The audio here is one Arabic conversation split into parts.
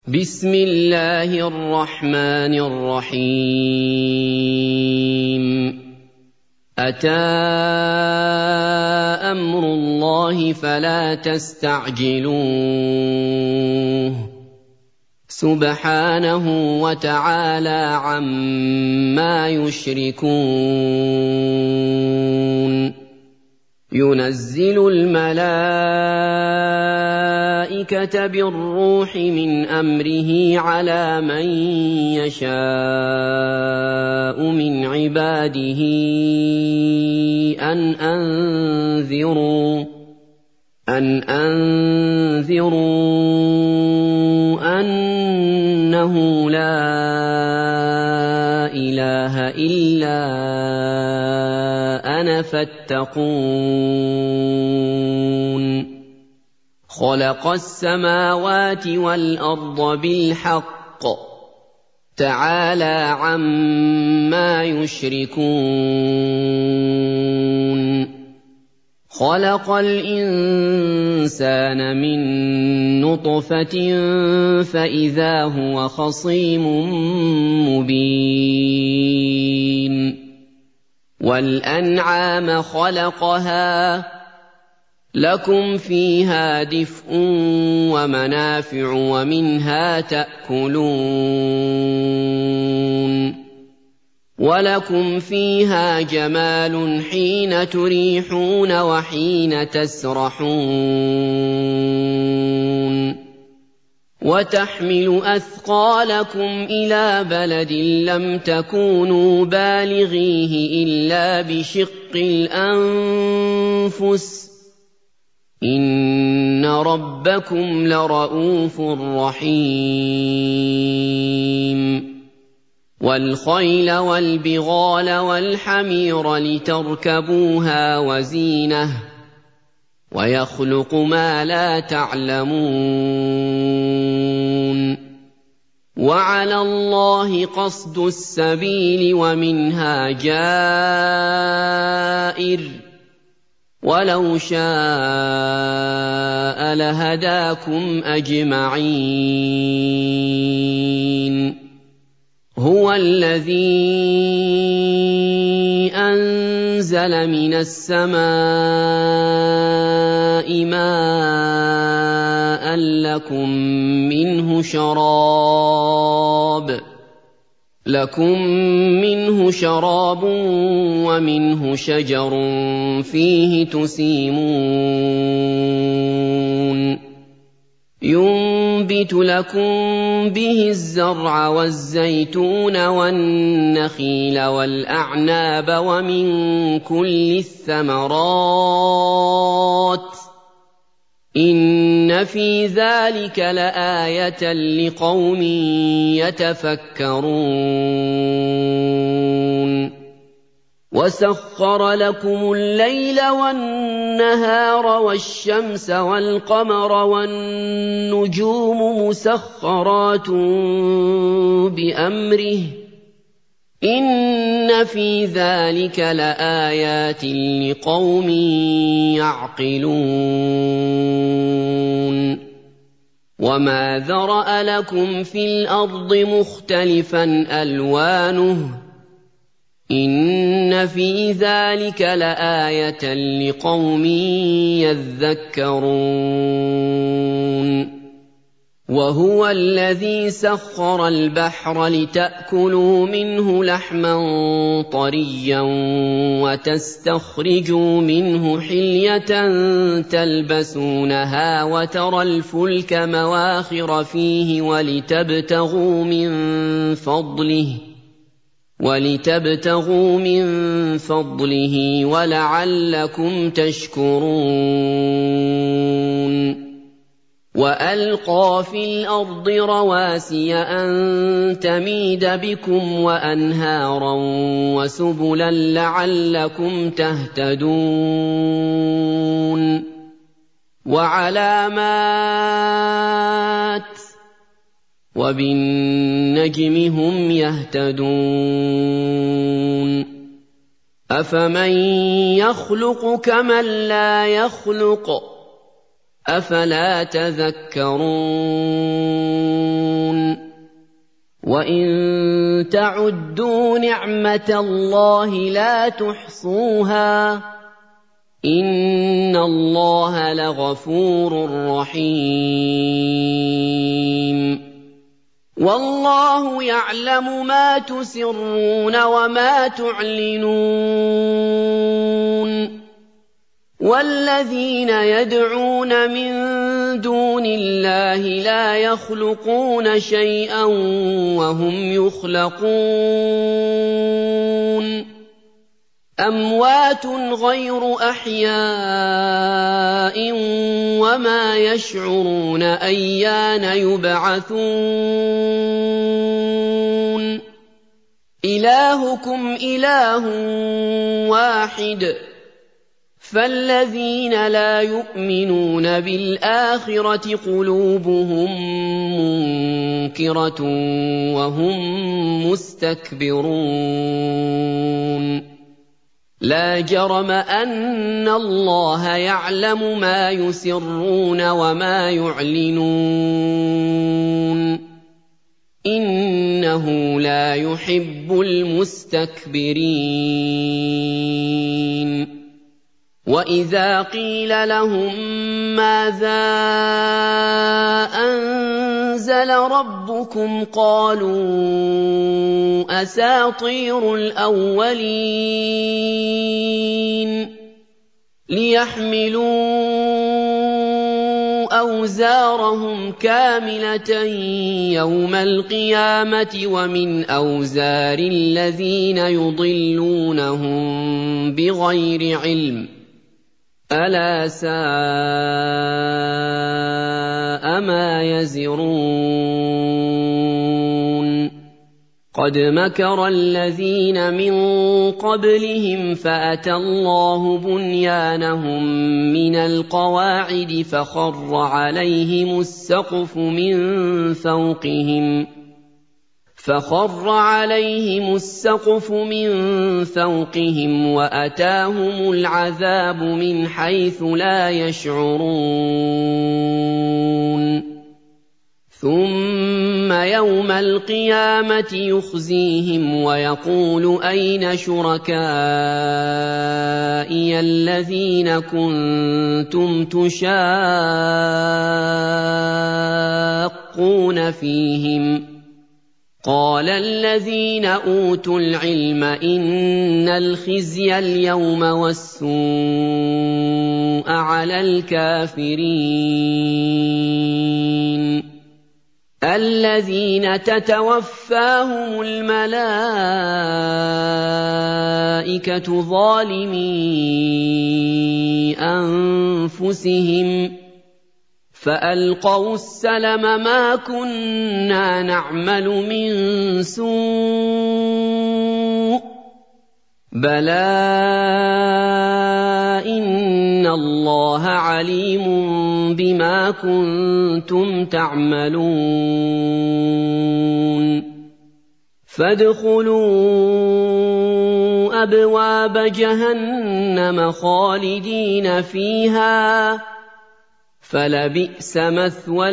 بسم الله الرحمن الرحيم أتى أمر الله فلا تستعجلوه سبحانه وتعالى عما يشركون ينزل الملائكة بالروح من أمره على من يشاء من عباده أن أنذروا أنه لا إله إلا أنا فاتقون خلق السماوات والأرض بالحق تعالى عما يشركون خلق الإنسان من نطفة فإذا هو خصيم مبين والأنعام خلقها لكم فيها دفء ومنافع ومنها تأكلون ولكم فيها جمال حين تريحون وحين تسرحون وتحمل أثقالكم إلى بلد لم تكونوا بالغيه إلا بشق الأنفس إن ربكم لرءوف رحيم والخيل والبغال والحمير لتركبوها وزينة ويخلق ما لا تعلمون وعلى الله قصد السبيل ومنها جائر ولو شاء لهداكم أجمعين هو الذي أنزل من السماء ماء لكم منه شراب ومنه شجر فيه تسيمون ينبت لكم به الزرع والزيتون والنخيل والأعناب ومن كل الثمرات إن في ذلك لآية لقوم يتفكرون وسخر لكم الليل والنهار والشمس والقمر والنجوم مسخرات بأمره إن في ذلك لآيات لقوم يعقلون وما ذرأ لكم في الأرض مختلفا ألوانه إن في ذلك لآية لقوم يذكرون وهو الذي سخر البحر لتأكلوا منه لحما طريا وتستخرجوا منه حلية تلبسونها وترى الفلك مواخر فيه ولتبتغوا من فضله ولعلكم تشكرون وألقى في الأرض رواسي أن تميد بكم وأنهارا وسبلا لعلكم تهتدون وعلامات وبالنجم هم يهتدون أفمن يخلق كمن لا يخلق أفلا تذكرون وَإِن تَعُدُّوا نِعْمَةَ اللَّهِ لَا تُحْصُوهَا ۗ إِنَّ اللَّهَ لَغَفُورٌ رَّحِيمٌ وَاللَّهُ يَعْلَمُ مَا تُسِرُّونَ وَمَا تُعْلِنُونَ وَالَّذِينَ يَدْعُونَ مِن دُونِ اللَّهِ لَا يَخْلُقُونَ شَيْئًا وَهُمْ يُخْلَقُونَ أَمْوَاتٌ غَيْرُ أَحْيَاءٍ وَمَا يَشْعُرُونَ أَيَّانَ يُبْعَثُونَ إِلَٰهُكُمْ إِلَٰهٌ وَاحِدٌ فَالَّذِينَ لَا يُؤْمِنُونَ بِالْآخِرَةِ قُلُوبُهُم مُّنكِرَةٌ وَهُم مُّسْتَكْبِرُونَ لَا جَرَمَ أَنَّ اللَّهَ يَعْلَمُ مَا يُسِرُّونَ وَمَا يُعْلِنُونَ إِنَّهُ لَا يُحِبُّ الْمُسْتَكْبِرِينَ وَإِذَا قِيلَ لَهُم مَّاذَا أَنزَلَ رَبُّكُمْ قَالُوا أَسَاطِيرُ الْأَوَّلِينَ لِيَحْمِلُوا أَوْزَارَهُمْ كَامِلَةً يَوْمَ الْقِيَامَةِ وَمِنْ أَوْزَارِ الَّذِينَ يُضِلُّونَهُم بِغَيْرِ عِلْمٍ أَلَا سَاءَ مَا يَزِرُونَ قَدْ مَكَرَ الَّذِينَ مِن قَبْلِهِمْ فَأَتَى اللَّهُ بُنْيَانَهُم مِّنَ الْقَوَاعِدِ فَخَرَّ عَلَيْهِمُ السَّقْفُ مِن فَوْقِهِمْ وَأَتَاهُمُ الْعَذَابُ مِنْ حَيْثُ لَا يَشْعُرُونَ ثُمَّ يَوْمَ الْقِيَامَةِ يُخْزِيهِمْ وَيَقُولُ أَيْنَ شُرَكَائِيَ الَّذِينَ كُنتُمْ تُشَاقُّونَ فِيهِمْ ۚ قَالَ الَّذِينَ أُوتُوا الْعِلْمَ إِنَّ الْخِزْيَ الْيَوْمَ وَالسُّوءَ عَلَى الْكَافِرِينَ الَّذِينَ تَتَوَفَّاهُمُ الْمَلَائِكَةُ ظَالِمِي أَنفُسِهِمْ فَأَلْقَوُا السَّلَمَ مَا كُنَّا نَعْمَلُ مِن سُوءٍ بَلَىٰ إِنَّ اللَّهَ عَلِيمٌ بِمَا كُنتُمْ تَعْمَلُونَ فَادْخُلُوا أَبْوَابَ جَهَنَّمَ خَالِدِينَ فِيهَا فَلَبِئْسَ مَثْوَى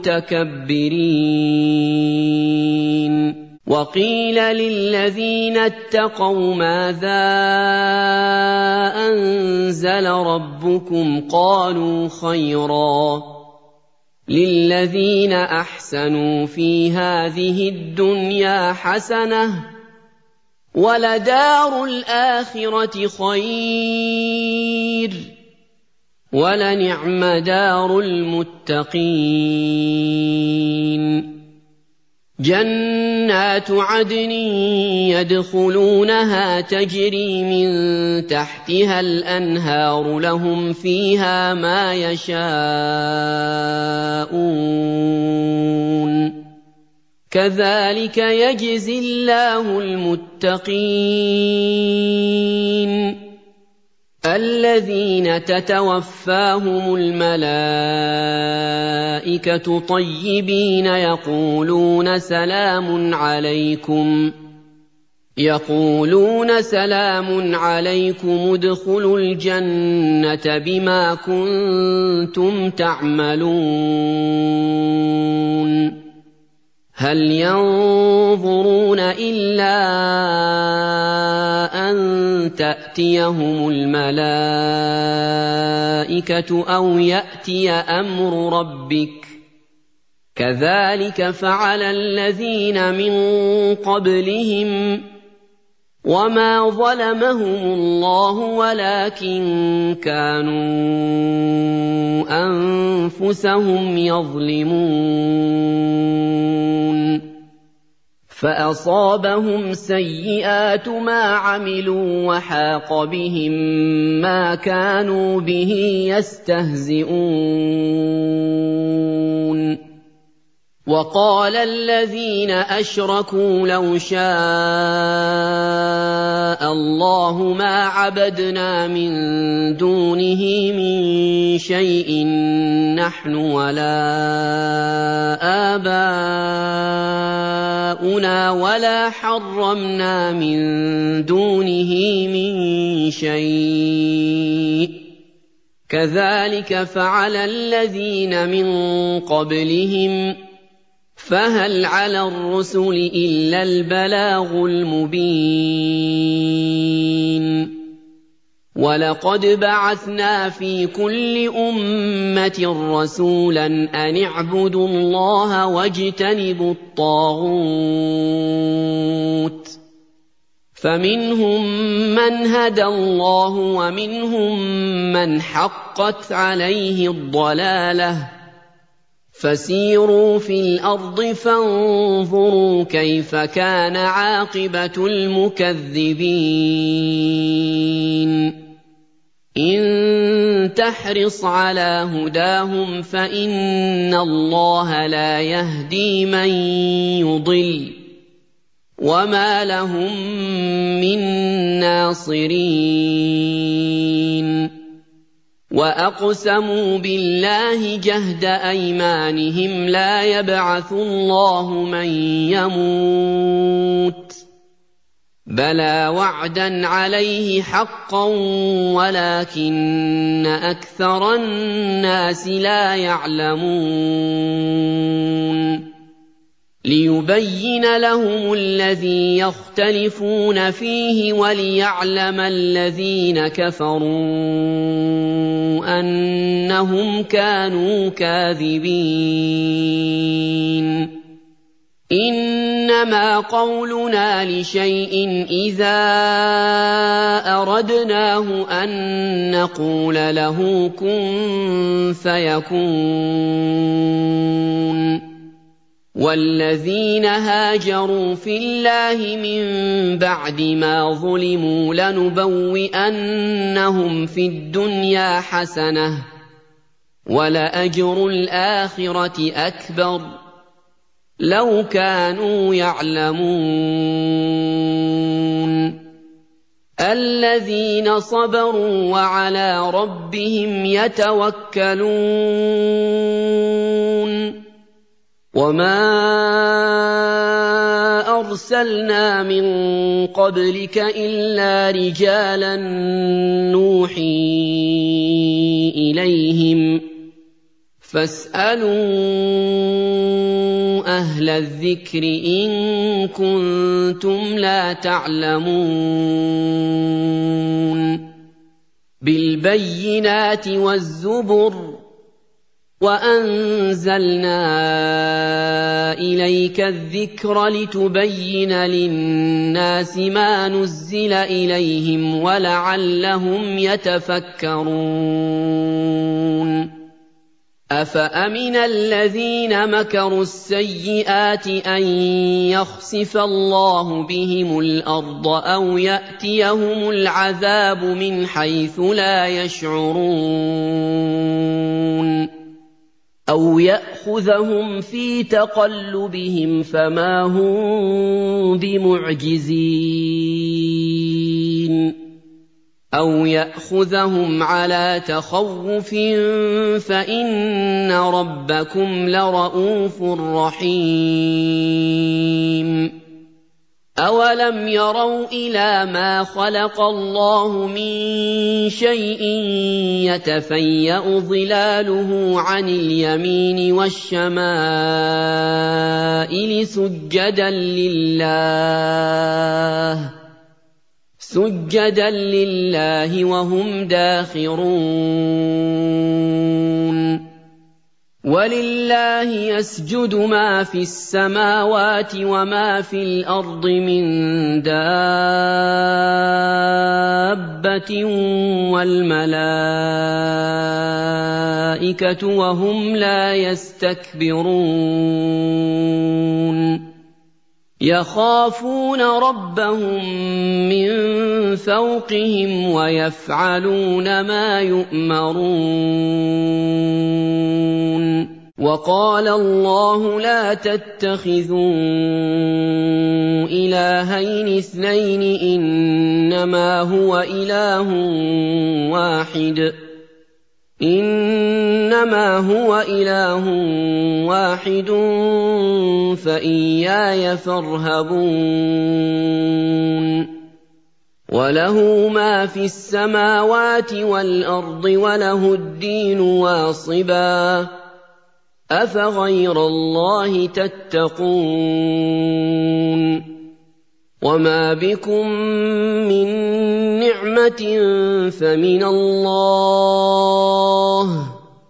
الْمُتَكَبِّرِينَ وَقِيلَ لِلَّذِينَ اتَّقَوْا مَاذَا أَنزَلَ رَبُّكُمْ قَالُوا خَيْرًا لِلَّذِينَ أَحْسَنُوا فِي هَٰذِهِ الدُّنْيَا حَسَنَةٌ وَلَدَارُ الْآخِرَةِ خَيْرٌ وَلَنِعْمَ دَارُ الْمُتَّقِينَ جَنَّاتُ عَدْنٍ يَدْخُلُونَهَا تَجْرِي مِن تَحْتِهَا الْأَنْهَارُ لَهُمْ فِيهَا مَا يَشَاءُونَ كَذَٰلِكَ يَجْزِي اللَّهُ الْمُتَّقِينَ الَّذِينَ تَتَوَفَّاهُمُ الْمَلَائِكَةُ طَيِّبِينَ يَقُولُونَ سَلَامٌ عَلَيْكُمُ ادْخُلُوا الْجَنَّةَ بِمَا كُنتُمْ تَعْمَلُونَ هَلْ يَنظُرُونَ إِلَّا أَن تَأْتِيَهُمُ الْمَلَائِكَةُ أَوْ يَأْتِيَ أَمْرُ رَبِّكَ ۚ كَذَٰلِكَ فَعَلَ الَّذِينَ مِن قَبْلِهِمْ ۚ وَمَا ظَلَمَهُمُ اللَّهُ وَلَٰكِن كَانُوا أَنفُسَهُمْ يَظْلِمُونَ فَأَصَابَهُمْ سَيِّئَاتُ مَا عَمِلُوا وَحَاقَ بِهِم مَّا كَانُوا بِهِ يَسْتَهْزِئُونَ وَقَالَ الَّذِينَ أَشْرَكُوا لَوْ شَاءَ اللَّهُ مَا عَبَدْنَا مِن دُونِهِ مِن شَيْءٍ نَّحْنُ وَلَا آبَاؤُنَا وَلَا حَرَّمْنَا مِن دُونِهِ مِن شَيْءٍ ۚ كَذَٰلِكَ فَعَلَ الَّذِينَ مِن قَبْلِهِمْ ۚ فَهَلْ عَلَى الرُّسُلِ إِلَّا الْبَلَاغُ الْمُبِينُ وَلَقَدْ بَعَثْنَا فِي كُلِّ أُمَّةٍ رَّسُولًا أَنِ اعْبُدُوا اللَّهَ وَاجْتَنِبُوا الطَّاغُوتَ ۖ فَمِنْهُم مَّنْ هَدَى اللَّهُ وَمِنْهُم مَّنْ حَقَّتْ عَلَيْهِ الضَّلَالَةُ ۚ فَسِيرُوا فِي الْأَرْضِ فَانظُرُوا كَيْفَ كَانَ عَاقِبَةُ الْمُكَذِّبِينَ إِن تَحْرِصْ عَلَىٰ هُدَاهُمْ فَإِنَّ اللَّهَ لَا يَهْدِي مَن يُضِلُّ ۖ وَمَا لَهُم مِّن نَّاصِرِينَ وَأَقْسَمُوا بِاللَّهِ جَهْدَ أَيْمَانِهِمْ لَا يَبْعَثُ اللَّهُ مَن يَمُوتُ ۚ بَلَىٰ وَعْدًا عَلَيْهِ حَقًّا وَلَٰكِنَّ أَكْثَرَ النَّاسِ لَا يَعْلَمُونَ لِيُبَيِّنَ لَهُمُ الَّذِي يَخْتَلِفُونَ فِيهِ وَلِيَعْلَمَ الَّذِينَ كَفَرُوا أَنَّهُمْ كَانُوا كَاذِبِينَ إِنَّمَا قَوْلُنَا لِشَيْءٍ إِذَا أَرَدْنَاهُ أَن نَّقُولَ لَهُ كُن فَيَكُونُ وَالَّذِينَ هَاجَرُوا فِي اللَّهِ مِن بَعْدِ مَا ظُلِمُوا لَنُبَوِّئَنَّهُمْ فِي الدُّنْيَا حَسَنَةً ۖ وَلَأَجْرُ الْآخِرَةِ أَكْبَرُ ۚ لَوْ كَانُوا يَعْلَمُونَ الَّذِينَ صَبَرُوا وَعَلَىٰ رَبِّهِمْ يَتَوَكَّلُونَ وَمَا أَرْسَلْنَا مِن قَبْلِكَ إِلَّا رِجَالًا نُّوحِي إِلَيْهِمْ ۖ فَاسْأَلُوا أَهْلَ الذِّكْرِ إِن كُنتُمْ لَا تَعْلَمُونَ بِالْبَيِّنَاتِ وَالزُّبُرِ وَأَنزَلْنَا إِلَيْكَ الذِّكْرَ لِتُبَيِّنَ لِلنَّاسِ مَا نُزِّلَ إِلَيْهِمْ وَلَعَلَّهُمْ يَتَفَكَّرُونَ أَفَأَمِنَ الَّذِينَ مَكَرُوا السَّيِّئَاتِ أَن يَخْسِفَ اللَّهُ بِهِمُ الْأَرْضَ أَوْ يَأْتِيَهُمُ الْعَذَابُ مِنْ حَيْثُ لَا يَشْعُرُونَ أَوْ يَأْخُذَهُمْ فِي تَقَلُّبِهِمْ فَمَا هُم بِمُعْجِزِينَ أَوْ يَأْخُذَهُمْ عَلَىٰ تَخَوُّفٍ فَإِنَّ رَبَّكُمْ لَرَءُوفٌ رَّحِيمٌ أَوَلَمْ يَرَوْا إِلَىٰ مَا خَلَقَ اللَّهُ مِن شَيْءٍ يَتَفَيَّأُ ظِلَالُهُ عَنِ الْيَمِينِ وَالشَّمَائِلِ الليل سجدا لله وهم داخرون ولله يسجد ما في السماوات وما في الأرض من دابة والملائكة وهم لا يستكبرون يخافون ربهم من فوقهم ويفعلون ما يؤمرون وقال الله لا تتخذوا إلهين اثنين إنما هو إله واحد فإياي فارهبون وله ما في السماوات والأرض وله الدين واصبا أفغير الله تتقون وما بكم من نعمة فمن الله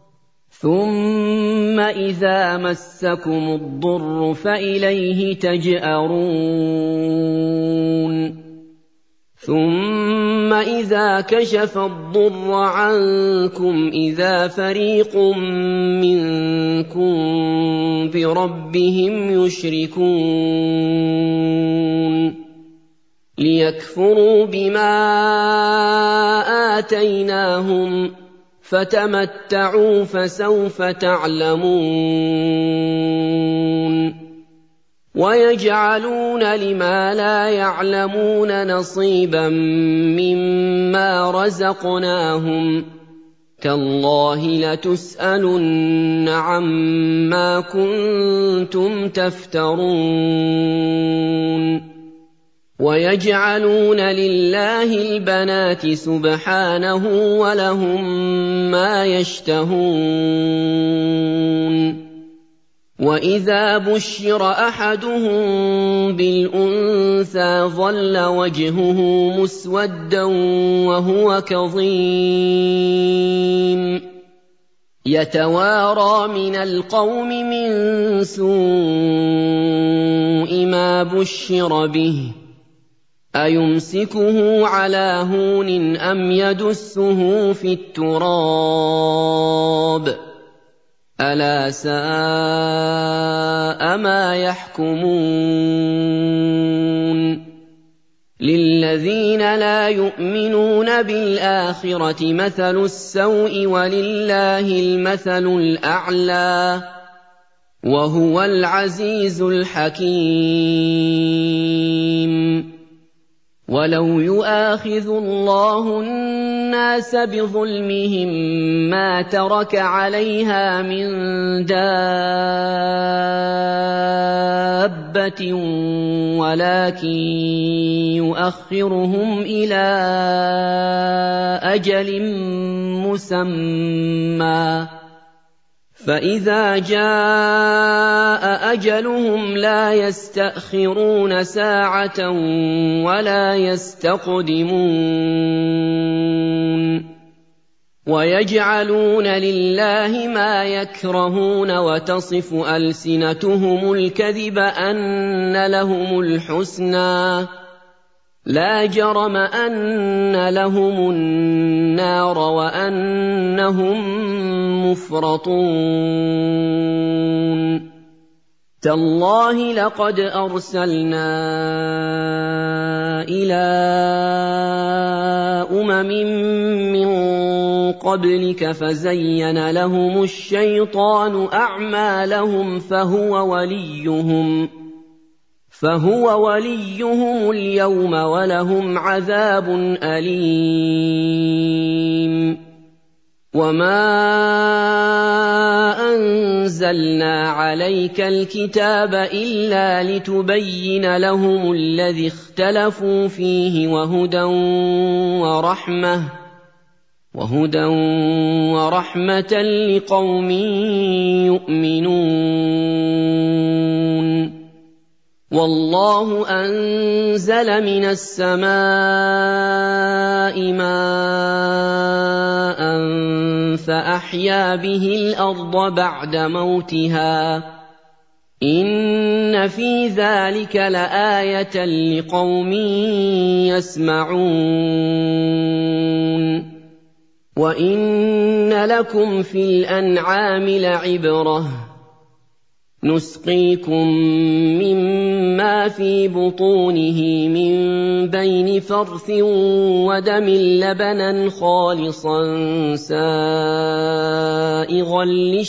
ثم إذا مسكم الضر فإليه تجأرون ثم إذا كشف الضر عنكم إذا فريق منكم بربهم يشركون ليكفروا بما آتيناهم فتمتعوا فسوف تعلمون ويجعلون لما لا يعلمون نصيبا مما رزقناهم تالله لتسألن عما كنتم تفترون ويجعلون لله البنات سبحانه ولهم ما يشتهون وإذا بشر أحدهم بالأنثى ظل وجهه مسودا وهو كظيم يتوارى من القوم من سوء ما بشر به أيمسكه على هون أم يدسه في التراب ألا ساء ما يحكمون للذين لا يؤمنون بالآخرة مثل السوء ولله المثل الأعلى وهو العزيز الحكيم ولو يؤاخذ الله الناس بظلمهم ما ترك عليها من دابة ولكن يؤخرهم إلى أجل مسمى فإذا جاء أجلهم لا يستأخرون ساعة ولا يستقدمون ويجعلون لله ما يكرهون وتصف ألسنتهم الكذب أن لهم الحسنى لا جرم أن لهم النار وأنهم مفرطون تالله لقد أرسلنا إلى من قبلك فزين لهم الشيطان أعمالهم فهو وليهم اليوم ولهم عذاب أليم وما أنزلنا عليك الكتاب إلا لتبين لهم الذي اختلفوا فيه وهدى ورحمة لقوم يؤمنون وَاللَّهُ أَنزَلَ مِنَ السَّمَاءِ مَاءً فَأَحْيَا بِهِ الْأَرْضَ بَعْدَ مَوْتِهَا ۚ إِنَّ فِي ذَٰلِكَ لَآيَةً لِّقَوْمٍ يَسْمَعُونَ وَإِنَّ لَكُمْ فِي الْأَنْعَامِ لَعِبْرَةً ۖ نُّسْقِيكُم مِّمَّا فِي بُطُونِهِ مِن بَيْنِ فَرْثٍ وَدَمٍ لَّبَنًا خَالِصًا سَائِغًا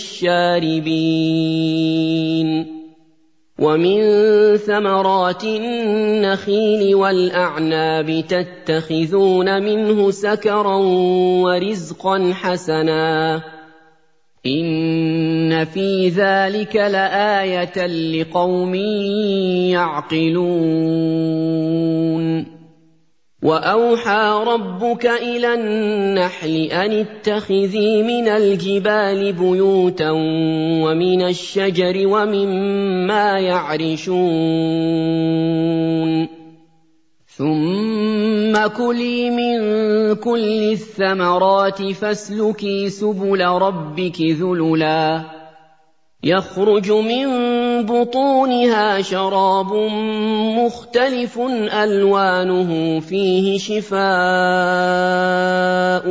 لِّلشَّارِبِينَ وَمِن ثَمَرَاتِ النَّخِيلِ وَالْأَعْنَابِ تَتَّخِذُونَ مِنْهُ سَكَرًا وَرِزْقًا حَسَنًا ۗ إِنَّ فِي ذَلِكَ لَآيَةً لِّقَوْمٍ يَعْقِلُونَ وَأَوْحَىٰ رَبُّكَ إِلَى النَّحْلِ أَنِ اتَّخِذِي مِنَ الْجِبَالِ بُيُوتًا وَمِنَ الشَّجَرِ وَمِمَّا يَعْرِشُونَ ثُمَّ كُلِي مِن كُلِّ الثَّمَرَاتِ فَاسْلُكِي سُبُلَ رَبِّكِ ذُلُلًا ۚ يَخْرُجُ مِن بُطُونِهَا شَرَابٌ مُّخْتَلِفٌ أَلْوَانُهُ فِيهِ شِفَاءٌ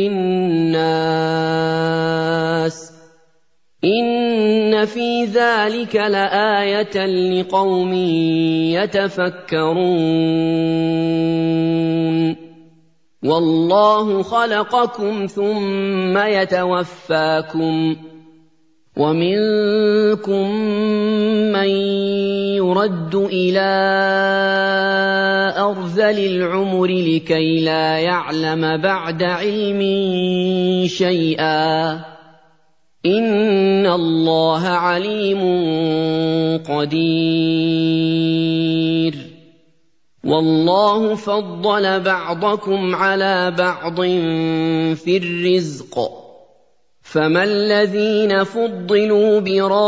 لِّلنَّاسِ ۗ إِنَّ فِي ذَلِكَ لَآيَةً لِّقَوْمٍ يَتَفَكَّرُونَ وَاللَّهُ خَلَقَكُمْ ثُمَّ يَتَوَفَّاكُمْ ۚ وَمِنكُم مَّن يُرَدُّ إِلَىٰ أَرْذَلِ الْعُمُرِ لِكَيْ لَا يَعْلَمَ بَعْدَ عِلْمٍ شَيْئًا ۚ إِنَّ اللَّهَ عَلِيمٌ قَدِيرٌ وَاللَّهُ فَضَّلَ بَعْضَكُمْ عَلَىٰ بَعْضٍ فِي الرِّزْقِ ۚ فَمَا الَّذِينَ فُضِّلُوا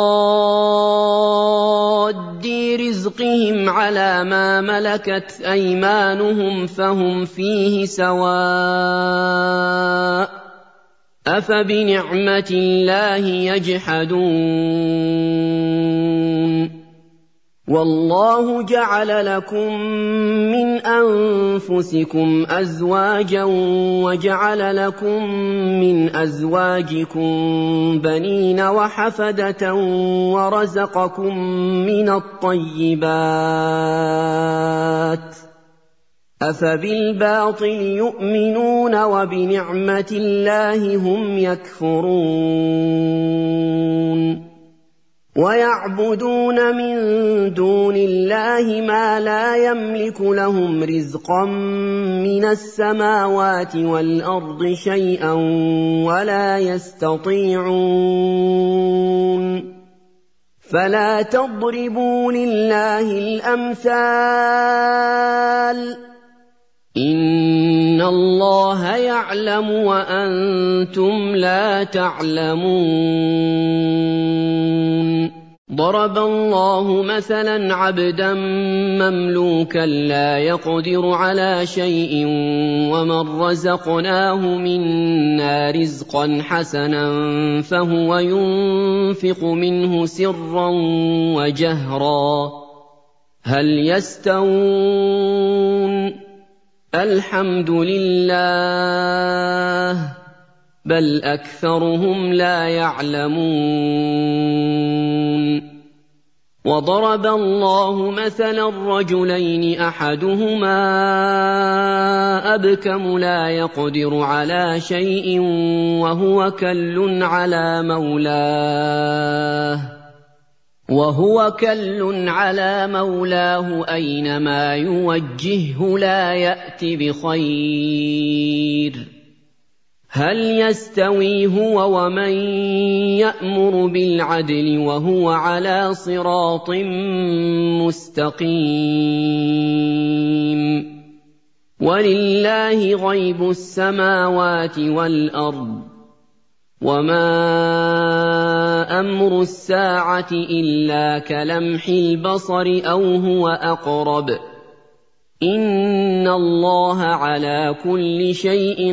بِرَادِّي رِزْقِهِمْ عَلَىٰ مَا مَلَكَتْ أَيْمَانُهُمْ فَهُمْ فِيهِ سَوَاءٌ ۚ أَفَبِنِعْمَةِ اللَّهِ يَجْحَدُونَ وَاللَّهُ جَعَلَ لَكُم مِّنْ أَنفُسِكُمْ أَزْوَاجًا وَجَعَلَ لَكُم مِّنْ أَزْوَاجِكُم بَنِينَ وَحَفَدَةً وَرَزَقَكُم مِّنَ الطَّيِّبَاتِ ۚ أَفَبِالْبَاطِلِ يُؤْمِنُونَ وَبِنِعْمَةِ اللَّهِ هُمْ يَكْفُرُونَ وَيَعْبُدُونَ مِن دُونِ اللَّهِ مَا لَا يَمْلِكُ لَهُمْ رِزْقًا مِّنَ السَّمَاوَاتِ وَالْأَرْضِ شَيْئًا وَلَا يَسْتَطِيعُونَ فَلَا تَضْرِبُوا لِلَّهِ الْأَمْثَالَ ۚ إِنَّ اللَّهَ يَعْلَمُ وَأَنتُمْ لَا تَعْلَمُونَ ضَرَبَ اللَّهُ مَثَلًا عَبْدًا مَّمْلُوكًا لَّا يَقْدِرُ عَلَىٰ شَيْءٍ وَمَن رَّزَقْنَاهُ مِنَّا رِزْقًا حَسَنًا فَهُوَ يُنفِقُ مِنْهُ سِرًّا وَجَهْرًا هَلْ يَسْتَوُونَ ۚ الْحَمْدُ لِلَّهِ ۚ بَلْ أَكْثَرُهُمْ لَا يَعْلَمُونَ وَضَرَبَ اللَّهُ مَثَلًا رَّجُلَيْنِ أَحَدُهُمَا أَبْكَمُ لَا يَقْدِرُ عَلَىٰ شَيْءٍ وَهُوَ كَلٌّ عَلَىٰ مَوْلَاهُ أَيْنَمَا يُوَجِّههُّ لَا يَأْتِ بِخَيْرٍ ۖ هَلْ يَسْتَوِي هُوَ وَمَن يَأْمُرُ بِالْعَدْلِ وَهُوَ عَلَىٰ صِرَاطٍ مُّسْتَقِيمٍ وَلِلَّهِ غَيْبُ السَّمَاوَاتِ وَالْأَرْضِ ۚ وَمَا أَمْرُ السَّاعَةِ إِلَّا كَلَمْحِ الْبَصَرِ أَوْ هُوَ أَقْرَبُ ۚ إِنَّ اللَّهَ عَلَىٰ كُلِّ شَيْءٍ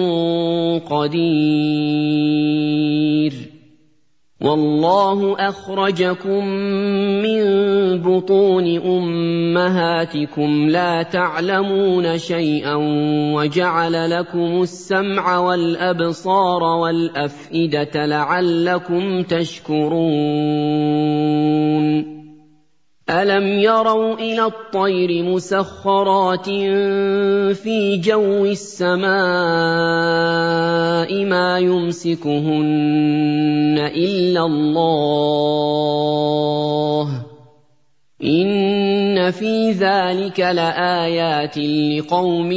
قَدِيرٌ وَاللَّهُ أَخْرَجَكُم مِّن بُطُونِ أُمَّهَاتِكُمْ لَا تَعْلَمُونَ شَيْئًا وَجَعَلَ لَكُمُ السَّمْعَ وَالْأَبْصَارَ وَالْأَفْئِدَةَ لَعَلَّكُمْ تَشْكُرُونَ أَلَمْ يَرَوْا إِلَى الطَّيْرِ مُسَخَّرَاتٍ فِي جَوِّ السَّمَاءِ مَا يُمْسِكُهُنَّ إِلَّا اللَّهُ ۗ إِنَّ فِي ذَلِكَ لَآيَاتٍ لِقَوْمٍ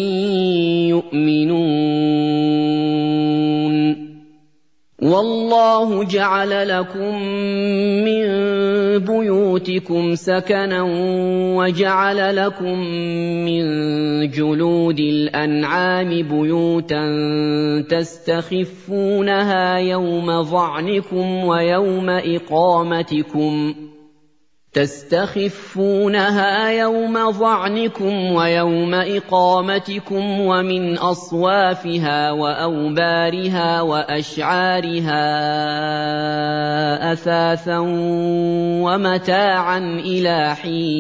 يُؤْمِنُونَ وَاللَّهُ جَعَلَ لَكُم مِّن بُيُوتِكُمْ سَكَنًا وَجَعَلَ لَكُم مِّن جُلُودِ الْأَنْعَامِ بُيُوتًا تستخفونها يوم ظَعْنِكُمْ وَيَوْمَ إِقَامَتِكُمْ وَمِنْ أَصْوَافِهَا وَأَوْبَارِهَا وَأَشْعَارِهَا أَثَاثًا وَمَتَاعًا إِلَىٰ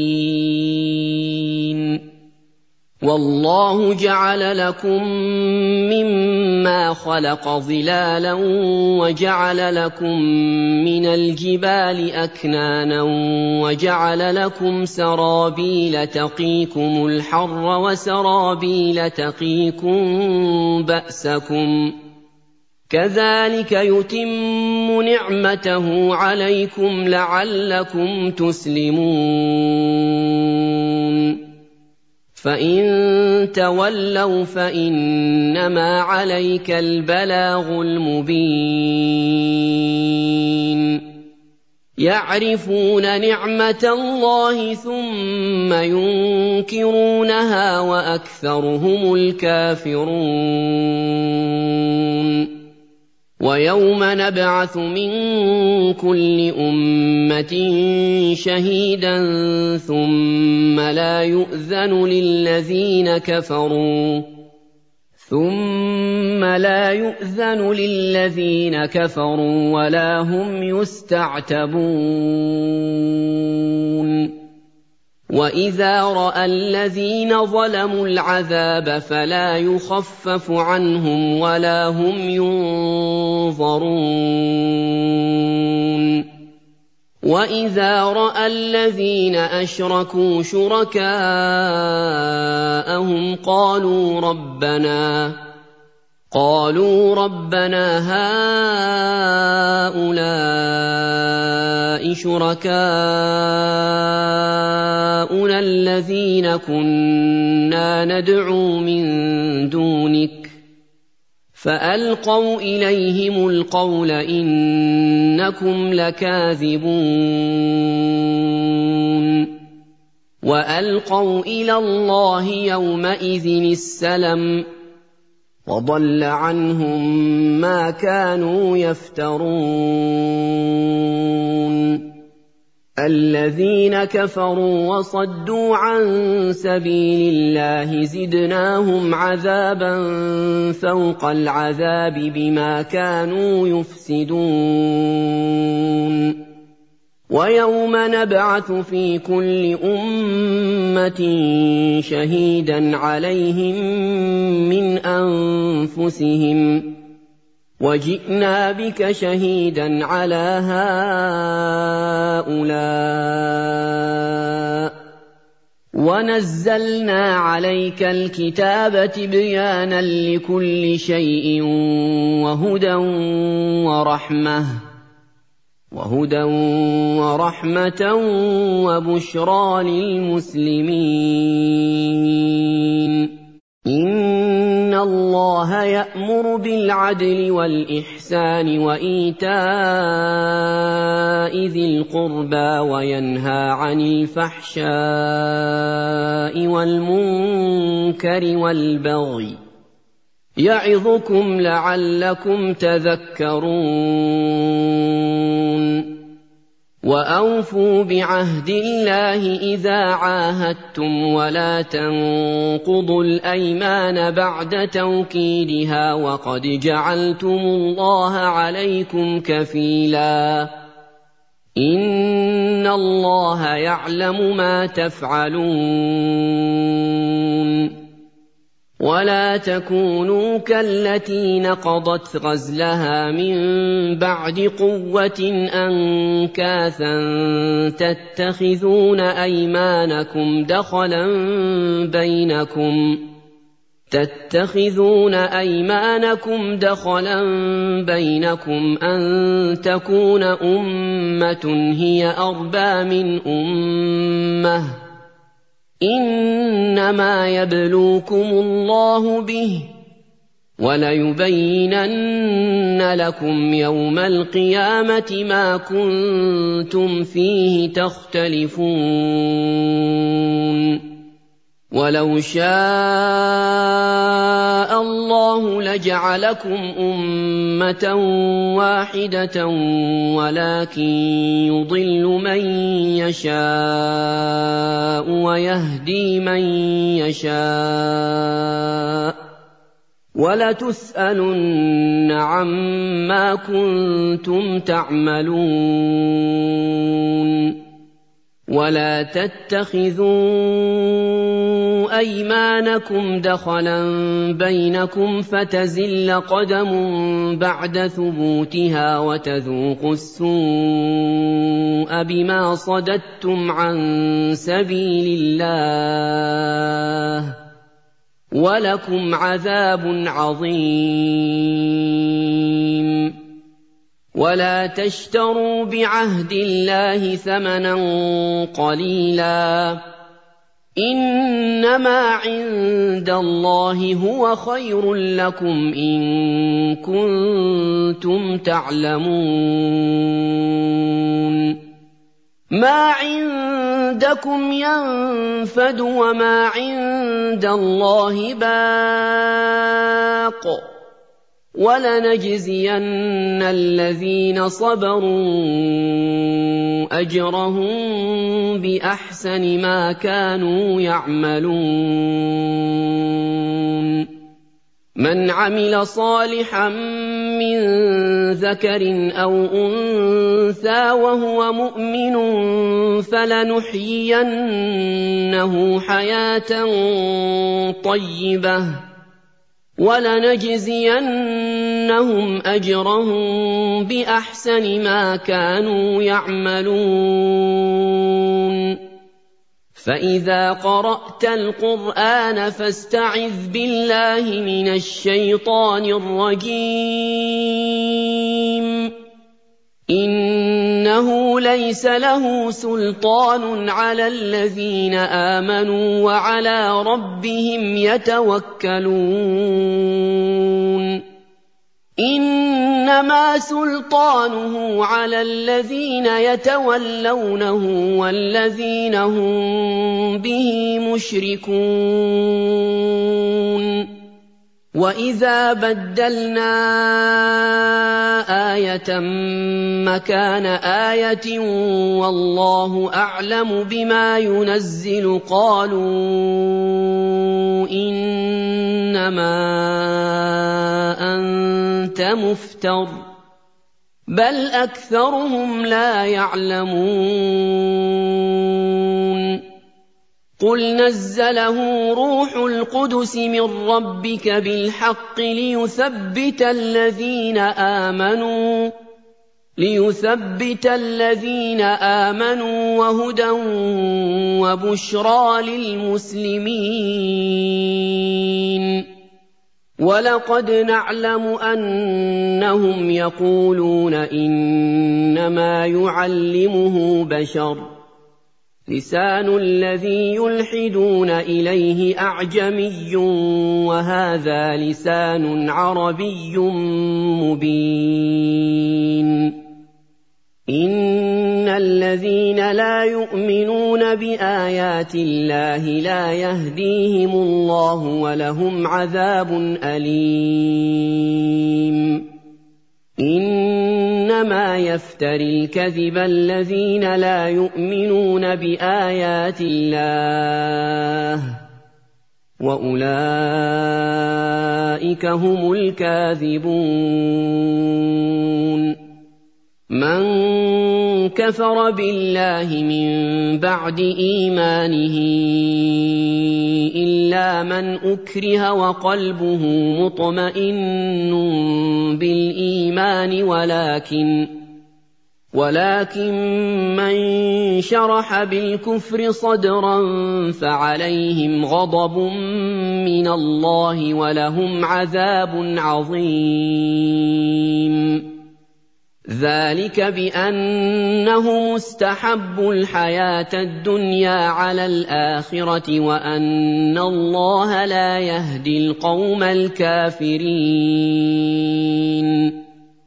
حِينٍ وَاللَّهُ جَعَلَ لَكُم مِّمَّا خَلَقَ ظِلَالًا وَجَعَلَ لَكُم مِّنَ الْجِبَالِ أَكْنَانًا وَجَعَلَ لَكُمْ سَرَابِيلَ تَقِيكُمُ الْحَرَّ وَسَرَابِيلَ تَقِيكُم بَأْسَكُمْ ۚ كَذَٰلِكَ يُتِمُّ نِعْمَتَهُ عَلَيْكُمْ لَعَلَّكُمْ تُسْلِمُونَ فَإِن تَوَلَّوْا فَإِنَّمَا عَلَيْكَ الْبَلَاغُ الْمُبِينُ يَعْرِفُونَ نِعْمَتَ اللَّهِ ثُمَّ يُنكِرُونَهَا وَأَكْثَرُهُمُ الْكَافِرُونَ وَيَوْمَ نَبْعَثُ مِن كُلِّ أُمَّةٍ شَهِيدًا ثُمَّ لَا يُؤْذَنُ لِلَّذِينَ كَفَرُوا وَلَا هُمْ يُسْتَعْتَبُونَ وَإِذَا رَأَى الَّذِينَ ظَلَمُوا الْعَذَابَ فَلَا يُخَفَّفُ عَنْهُمْ وَلَا هُمْ يُنظَرُونَ وَإِذَا رَأَى الَّذِينَ أَشْرَكُوا شُرَكَاءَهُمْ قَالُوا رَبَّنَا هَٰؤُلَاءِ شُرَكَاؤُنَا الَّذِينَ كُنَّا نَدْعُو مِن دُونِكَ ۖ فَأَلْقَوْا إِلَيْهِمُ الْقَوْلَ إِنَّكُمْ لَكَاذِبُونَ وَأَلْقَوْا إِلَى اللَّهِ يَوْمَئِذٍ السَّلَمَ وَضَلَّ عَنْهُم مَّا كَانُوا يَفْتَرُونَ الَّذِينَ كَفَرُوا وَصَدُّوا عَن سَبِيلِ اللَّهِ زِدْنَاهُمْ عَذَابًا فَوْقَ الْعَذَابِ بِمَا كَانُوا يُفْسِدُونَ وَيَوْمَ نَبْعَثُ فِي كُلِّ أُمَّةٍ شَهِيدًا عَلَيْهِم مِّنْ أَنفُسِهِمْ ۖ وَجِئْنَا بِكَ شَهِيدًا عَلَىٰ هَٰؤُلَاءِ ۚ وَنَزَّلْنَا عَلَيْكَ الْكِتَابَ تِبْيَانًا لِّكُلِّ شَيْءٍ وَهُدًى وَرَحْمَةً وَبُشْرَىٰ لِلْمُسْلِمِينَ إِنَّ اللَّهَ يَأْمُرُ بِالْعَدْلِ وَالْإِحْسَانِ وَإِيتَاءِ ذِي الْقُرْبَىٰ وَيَنْهَىٰ عَنِ الْفَحْشَاءِ وَالْمُنكَرِ وَالْبَغْيِ ۚ يعظكم لعلكم تذكرون وأوفوا بعهد الله إذا عاهدتم ولا تنقضوا الأيمان بعد توكيدها وقد جعلتم الله عليكم كفيلا إن الله يعلم ما تفعلون ولا تكونوا كالتي نقضت غزلها من بعد قوة أنكاثا تتخذون أيمانكم دخلا بينكم أن تكون أمة هي أربى من أمة إنما يبلوكم الله به وليبينن لكم يوم القيامة ما كنتم فيه تختلفون ولو شاء الله لجعلكم أمة واحدة ولكن يضل من يشاء ويهدي من يشاء ولتسألن عما كنتم تعملون ولا تتخذوا أيمانكم دخلا بينكم فتزل قدم بعد ثبوتها وتذوقوا السوء بما صددتم عن سبيل الله ولكم عذاب عظيم ولا تشتروا بعهد الله ثمنا قليلا إنما عند الله هو خير لكم إن كنتم تعلمون ما عندكم ينفد وما عند الله باق ولنجزين الذين صبروا أجرهم بأحسن ما كانوا يعملون من عمل صالحا من ذكر أو أنثى وهو مؤمن فلنحيينه حياة طيبة ولنجزينهم أجرهم بأحسن ما كانوا يعملون فإذا قرأت القرآن فاستعذ بالله من الشيطان الرجيم إنه ليس له سلطان على الذين آمنوا وعلى ربهم يتوكلون إنما سلطانه على الذين يتولونه والذين هم به مشركون وَإِذَا بَدَّلْنَا آيَةً مَّكَانَ آيَةٍ وَاللَّهُ أَعْلَمُ بِمَا يُنَزِّلُ قَالُوا إِنَّمَا أَنتَ مُفْتَرٍ بَلْ أَكْثَرُهُمْ لَا يَعْلَمُونَ قُلْ نَزَّلَهُ رُوحُ الْقُدُسِ مِن رَّبِّكَ بِالْحَقِّ لِيُثَبِّتَ الَّذِينَ آمَنُوا وَهُدًى وَبُشْرَىٰ لِلْمُسْلِمِينَ وَلَقَدْ نَعْلَمُ أَنَّهُمْ يَقُولُونَ إِنَّمَا يُعَلِّمُهُ بَشَرٌ لسان الذي يلحدون إليه أعجمي وهذا لسان عربي مبين إِنَّ الَّذِينَ لَا يُؤْمِنُونَ بِآيَاتِ اللَّهِ لَا يَهْدِيهِمُ اللَّهُ وَلَهُمْ عَذَابٌ أَلِيمٌ إِنَّمَا يَفْتَرِي الْكَذِبَ الَّذِينَ لَا يُؤْمِنُونَ بِآيَاتِ اللَّهِ وَأُولَٰئِكَ هُمُ الْكَاذِبُونَ مَن كَفَرَ بِاللَّهِ مِن بَعْدِ إِيمَانِهِ إِلَّا مَنْ أُكْرِهَ وَقَلْبُهُ مُطْمَئِنٌّ بِالْإِيمَانِ وَلَٰكِن مَّن شَرَحَ بِالْكُفْرِ صَدْرًا فَعَلَيْهِمْ غَضَبٌ مِّنَ اللَّهِ وَلَهُمْ عَذَابٌ عَظِيمٌ ذَٰلِكَ بِأَنَّهُمُ اسْتَحَبُّوا الْحَيَاةَ الدُّنْيَا عَلَى الْآخِرَةِ وَأَنَّ اللَّهَ لَا يَهْدِي الْقَوْمَ الْكَافِرِينَ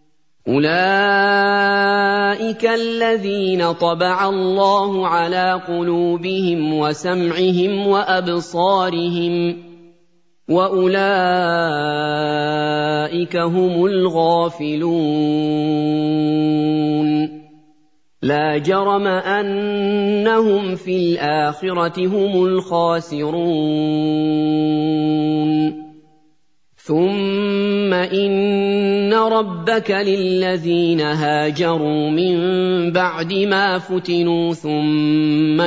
أُولَٰئِكَ الَّذِينَ طَبَعَ اللَّهُ عَلَىٰ قُلُوبِهِمْ وَسَمْعِهِمْ وَأَبْصَارِهِمْ ۖ وَأُولَٰئِكَ هُمُ الْغَافِلُونَ لَا جَرَمَ أَنَّهُمْ فِي الْآخِرَةِ هُمُ الْخَاسِرُونَ ثُمَّ إِنَّ رَبَّكَ لِلَّذِينَ هَاجَرُوا مِن بَعْدِ مَا فُتِنُوا ثُمَّ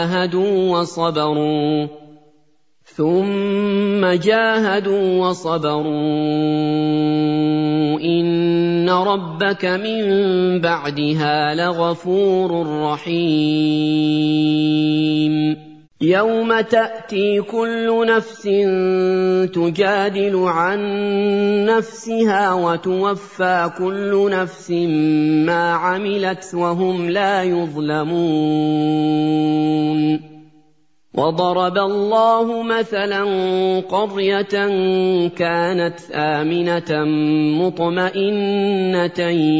جَاهَدُوا وَصَبَرُوا إِنَّ رَبَّكَ مِن بَعْدِهَا لَغَفُورٌ رَّحِيمٌ يَوْمَ تَأْتِي كُلُّ نَفْسٍ تُجَادِلُ عَن نَّفْسِهَا وَتُوَفَّىٰ كُلُّ نَفْسٍ مَّا عَمِلَتْ وَهُمْ لَا يُظْلَمُونَ وَضَرَبَ اللَّهُ مَثَلًا قَرْيَةً كَانَتْ آمِنَةً مُّطْمَئِنَّةً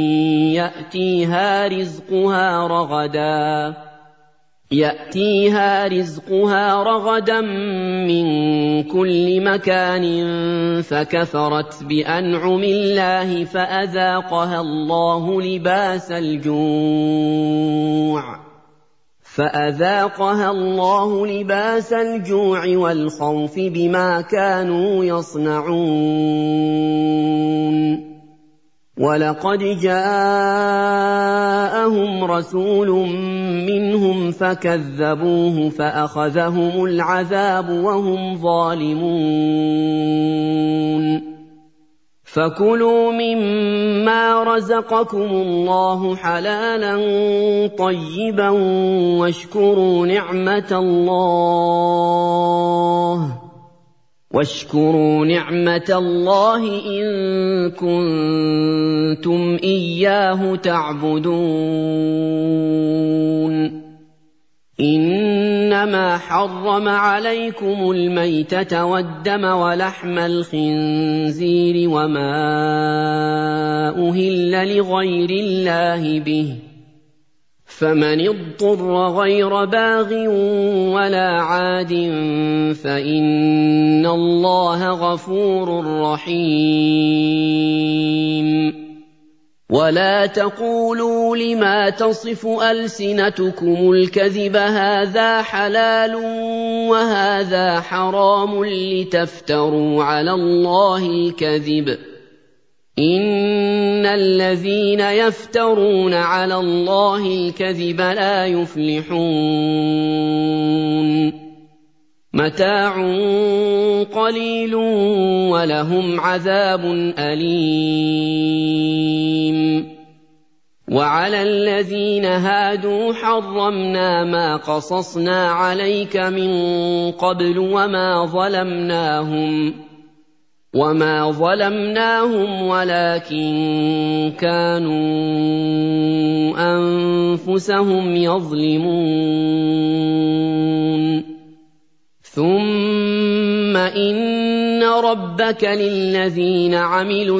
يَأْتِيهَا رِزْقُهَا رَغَدًا مِّن كُلِّ مَكَانٍ فَكَفَرَتْ بِأَنْعُمِ اللَّهِ فَأَذَاقَهَا اللَّهُ لِبَاسَ الْجُوعِ وَالْخَوْفِ بِمَا كَانُوا يَصْنَعُونَ وَلَقَدْ جَاءَهُمْ رَسُولٌ مِّنْهُمْ فَكَذَّبُوهُ فَأَخَذَهُمُ الْعَذَابُ وَهُمْ ظَالِمُونَ فَكُلُوا مِمَّا رَزَقَكُمُ اللَّهُ حَلَالًا طَيِّبًا وَاشْكُرُوا نِعْمَةَ اللَّهِ إِن كُنتُمْ إِيَّاهُ تَعْبُدُونَ إِنَّمَا حَرَّمَ عَلَيْكُمُ الْمَيْتَةَ وَالدَّمَ وَلَحْمَ الْخِنزِيرِ وَمَا أُهِلَّ لِغَيْرِ اللَّهِ بِهِ ۖ فَمَنِ اضْطُرَّ غَيْرَ بَاغٍ وَلَا عَادٍ فَإِنَّ اللَّهَ غَفُورٌ رَّحِيمٌ وَلَا تَقُولُوا لِمَا تَصِفُ أَلْسِنَتُكُمُ الْكَذِبَ هَٰذَا حَلَالٌ وَهَٰذَا حَرَامٌ لِّتَفْتَرُوا عَلَى اللَّهِ الْكَذِبَ ۚ إِنَّ الَّذِينَ يَفْتَرُونَ عَلَى اللَّهِ الْكَذِبَ لَا يُفْلِحُونَ مَتَاعٌ قَلِيلٌ وَلَهُمْ عَذَابٌ أَلِيمٌ وَعَلَى الَّذِينَ هَادُوا حَرَّمْنَا مَا قَصَصْنَا عَلَيْكَ مِن قَبْلُ وَمَا ظَلَمْنَاهُمْ وَلَٰكِن كَانُوا أَنفُسَهُمْ يَظْلِمُونَ ثُمَّ إِنَّ رَبَّكَ لِلَّذِينَ عَمِلُوا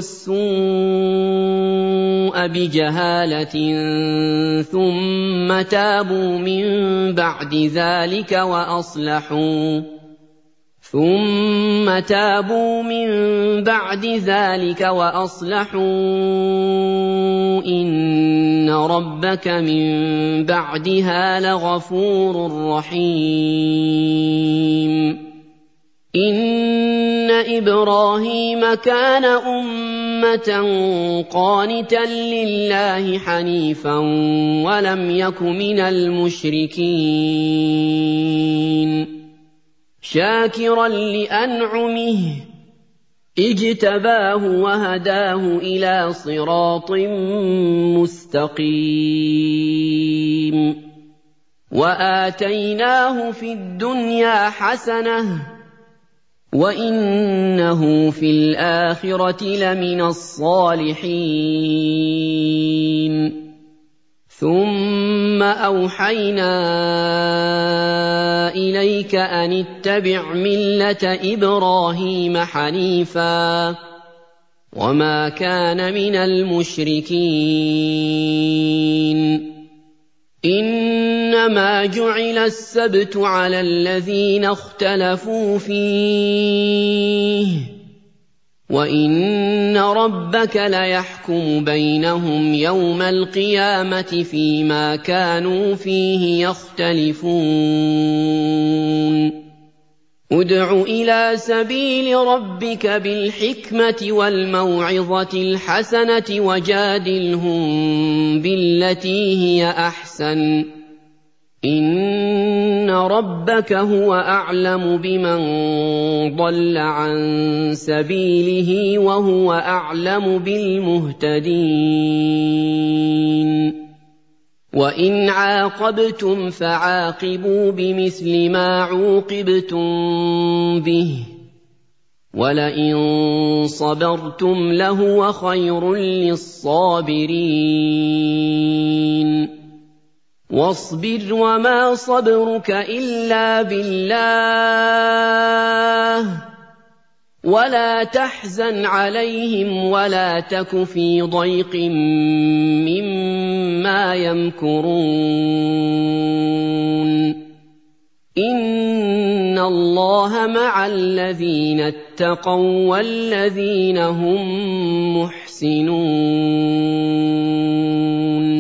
السُّوءَ بِجَهَالَةٍ ثُمَّ تَابُوا مِن بَعْدِ ذَلِكَ وَأَصْلَحُوا إِنَّ رَبَّكَ مِن بَعْدِهَا لَغَفُورٌ رَّحِيمٌ إِنَّ إِبْرَاهِيمَ كَانَ أُمَّةً قَانِتًا لِّلَّهِ حَنِيفًا وَلَمْ يَكُ مِنَ الْمُشْرِكِينَ شَاكِرًا لِّأَنْعُمِهِ اجْتَبَاهُ وَهَدَاهُ إِلَىٰ صِرَاطٍ مُّسْتَقِيمٍ وَآتَيْنَاهُ فِي الدُّنْيَا حَسَنَةً وَإِنَّهُ فِي الْآخِرَةِ لَمِنَ الصَّالِحِينَ ثُمَّ أَوْحَيْنَا إِلَيْكَ أَنِ اتَّبِعْ مِلَّةَ إِبْرَاهِيمَ حَنِيفًا وَمَا كَانَ مِنَ الْمُشْرِكِينَ إِنَّمَا جُعِلَ السَّبْتُ عَلَى الَّذِينَ اخْتَلَفُوا فِيهِ وَإِنَّ رَبَّكَ لَيَحْكُمُ بَيْنَهُمْ يَوْمَ الْقِيَامَةِ فِيمَا كَانُوا فِيهِ يَخْتَلِفُونَ ادْعُ إِلَىٰ سَبِيلِ رَبِّكَ بِالْحِكْمَةِ وَالْمَوْعِظَةِ الْحَسَنَةِ وَجَادِلْهُم بِالَّتِي هِيَ أَحْسَنُ ۚ إِنَّ رَبَّكَ هُوَ أَعْلَمُ بِمَن ضَلَّ عَن سَبِيلِهِ وَهُوَ أَعْلَمُ بِالْمُهْتَدِينَ وَإِنْ عَاقَبْتُمْ فَعَاقِبُوا بِمِثْلِ مَا عُوقِبْتُم بِهِ ۖ وَلَئِن صَبَرْتُمْ لَهُوَ خَيْرٌ لِّلصَّابِرِينَ وَاصْبِرْ وَمَا صَبْرُكَ إِلَّا بِاللَّهِ وَلَا تَحْزَنْ عَلَيْهِمْ وَلَا تَكُ فِي ضَيْقٍ مِّمَّا يَمْكُرُونَ إِنَّ اللَّهَ مَعَ الَّذِينَ اتَّقَوا وَّالَّذِينَ هُم مُّحْسِنُونَ